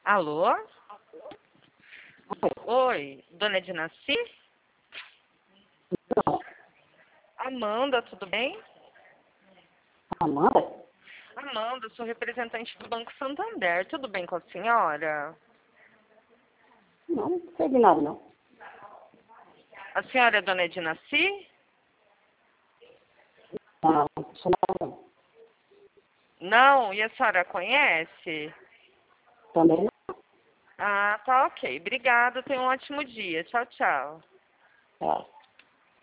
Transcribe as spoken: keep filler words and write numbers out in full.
Alô? Oi, dona Edinaci? Não. Amanda, tudo bem? Amanda? Amanda, sou representante do Banco Santander. Tudo bem com a senhora? Não, não sei de nada, não. A senhora é dona Edinaci? Não, não sou nada, não. Não? E a senhora conhece? Também não. Ah, tá ok. Obrigada. Tenha um ótimo dia. Tchau, tchau. É.